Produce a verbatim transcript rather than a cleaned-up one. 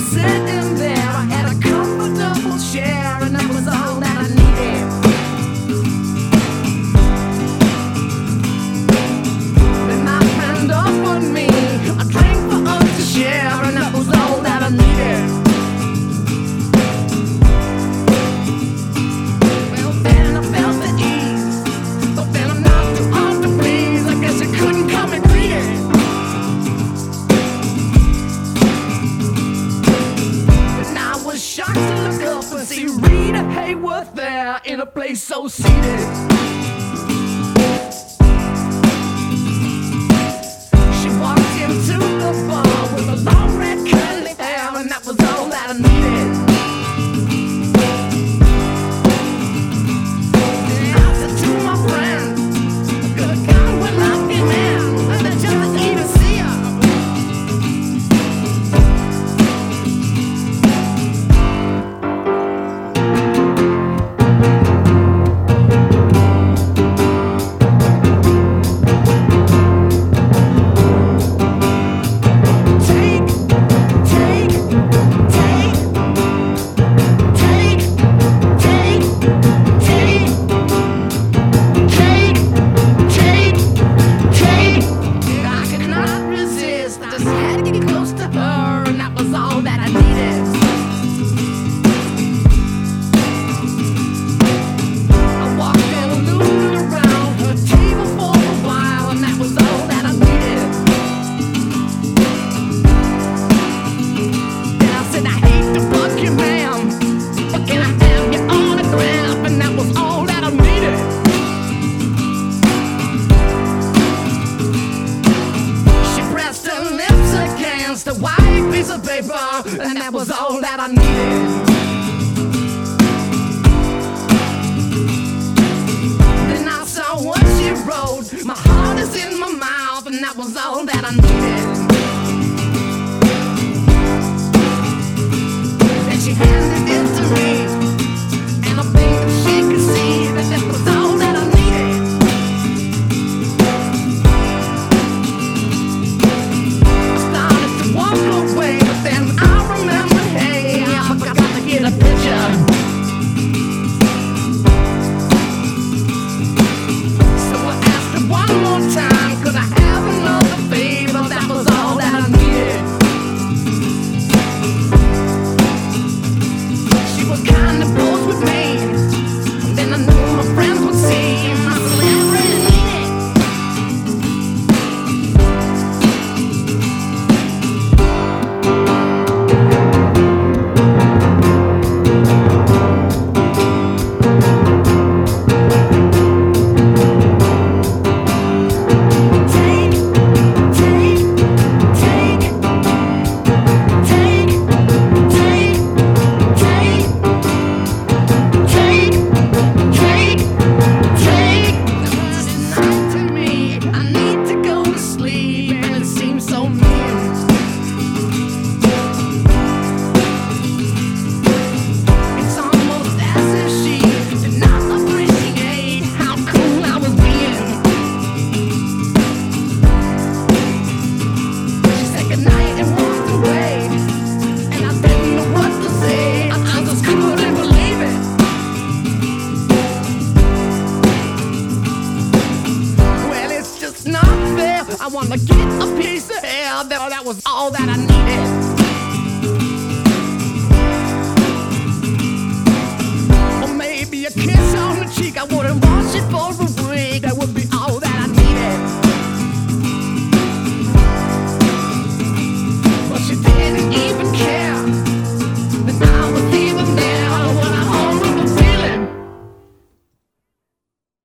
sitting there. I had a comfortable chair, and that was all that I needed. Then my friend offered me a drink for us to share, and that was all that I needed. Well, then I felt the ease, but then I'm not too hard to please. I guess you couldn't come and greet it. Shocked to look up and see Rita Hayworth there in a place so seated. She walked into the bar with a long red curly hair, and that was all that I needed. Then I said to my friend, a good guy will love you, man, and then just to even see her. A white piece of paper, and that was all that I needed. Then I saw what she wrote. My heart is in my mouth, and that was all that I needed.